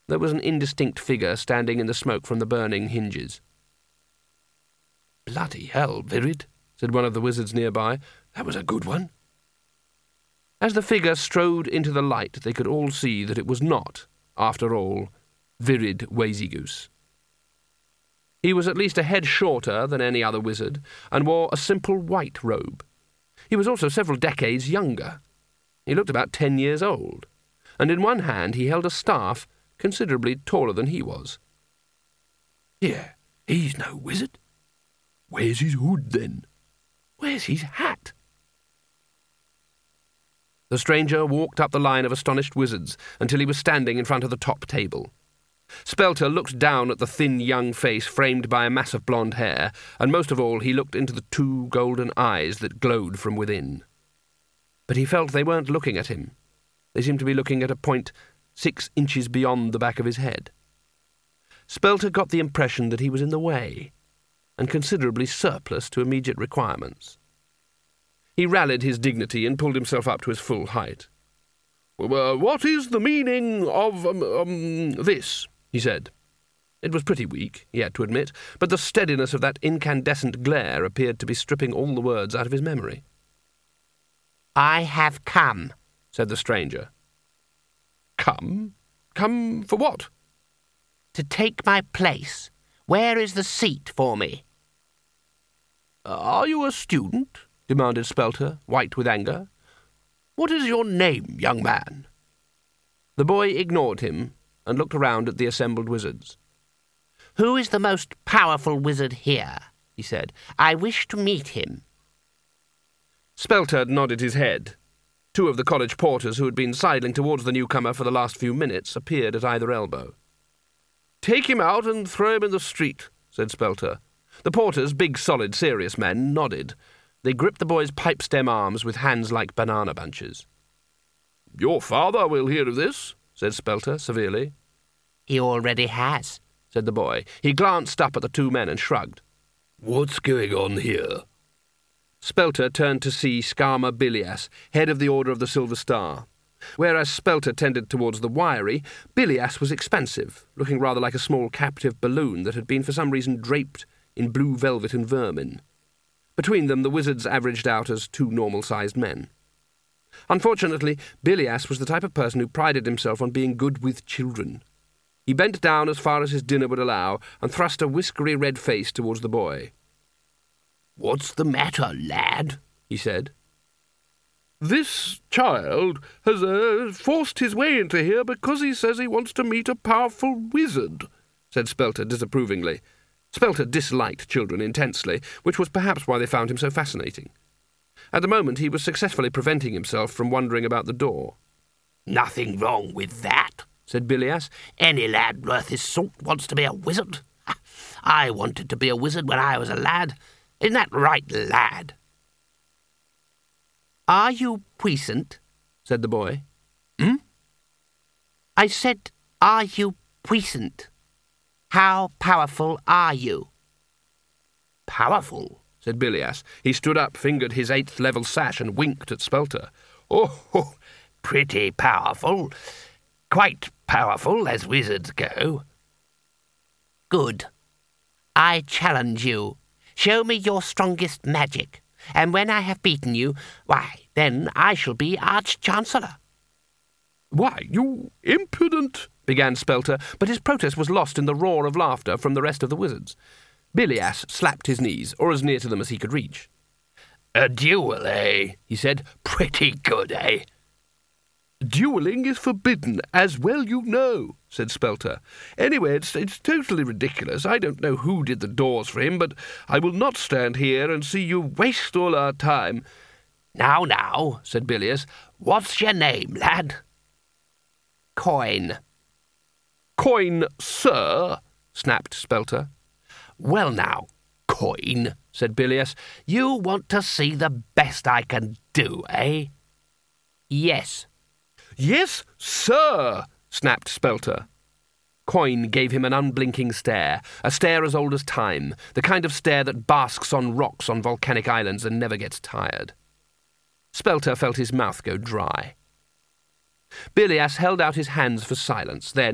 There was an indistinct figure standing in the smoke from the burning hinges. "Bloody hell, Virid," said one of the wizards nearby. "That was a good one." As the figure strode into the light, they could all see that it was not, after all, Virid Wazygoose. He was at least a head shorter than any other wizard, and wore a simple white robe. He was also several decades younger. He looked about 10 years old, and in one hand he held a staff considerably taller than he was. "Yeah, he's no wizard. Where's his hood, then? Where's his hat?" The stranger walked up the line of astonished wizards until he was standing in front of the top table. Spelter looked down at the thin young face framed by a mass of blonde hair, and most of all he looked into the 2 golden eyes that glowed from within. But he felt they weren't looking at him. They seemed to be looking at a point 6 inches beyond the back of his head. Spelter got the impression that he was in the way, and considerably surplus to immediate requirements. He rallied his dignity and pulled himself up to his full height. "What is the meaning of, this?" he said. It was pretty weak, he had to admit, but the steadiness of that incandescent glare appeared to be stripping all the words out of his memory. "I have come," said the stranger. "Come? Come for what?" "To take my place. Where is the seat for me?" "Are you a student?" demanded Spelter, white with anger. "What is your name, young man?" The boy ignored him and looked around at the assembled wizards. "Who is the most powerful wizard here?" he said. "I wish to meet him." Spelter nodded his head. 2 of the college porters who had been sidling towards the newcomer for the last few minutes appeared at either elbow. "Take him out and throw him in the street," said Spelter. The porters, big, solid, serious men, nodded. They gripped the boy's pipe-stem arms with hands like banana bunches. "Your father will hear of this," said Spelter severely. "He already has," said the boy. He glanced up at the 2 men and shrugged. "What's going on here?" Spelter turned to see Skarma Bilias, head of the Order of the Silver Star. Whereas Spelter tended towards the wiry, Bilias was expansive, looking rather like a small captive balloon that had been for some reason draped in blue velvet and vermin. Between them, the wizards averaged out as 2 normal-sized men. Unfortunately, Bilias was the type of person who prided himself on being good with children. He bent down as far as his dinner would allow and thrust a whiskery red face towards the boy. "What's the matter, lad?" he said. "This child has forced his way into here because he says he wants to meet a powerful wizard," said Spelter disapprovingly. Spelter disliked children intensely, which was perhaps why they found him so fascinating. At the moment he was successfully preventing himself from wandering about the door. "Nothing wrong with that," said Bilias. "Any lad worth his salt wants to be a wizard. I wanted to be a wizard when I was a lad. Isn't that right, lad?" "Are you puissant?" said the boy. "I said, are you puissant? How powerful are you?" "Powerful?" said Bilias. He stood up, fingered his 8th level sash, and winked at Spelter. "Oh, pretty powerful. Quite powerful, as wizards go." "Good. I challenge you. Show me your strongest magic, and when I have beaten you, why, then I shall be Arch-Chancellor." "Why, you impudent—" began Spelter, but his protest was lost in the roar of laughter from the rest of the wizards. Bilias slapped his knees, or as near to them as he could reach. "A duel, eh?" he said. "Pretty good, eh?" "Duelling is forbidden, as well you know," said Spelter. "Anyway, it's totally ridiculous. I don't know who did the doors for him, but I will not stand here and see you waste all our time." Now, said Bilias, "what's your name, lad?" "Coin." "Coin, sir," snapped Spelter. "Well now, Coin," said Bilias, "you want to see the best I can do, eh?" "Yes." "Yes, sir," snapped Spelter. Coin gave him an unblinking stare, a stare as old as time, the kind of stare that basks on rocks on volcanic islands and never gets tired. Spelter felt his mouth go dry. Bilias held out his hands for silence, then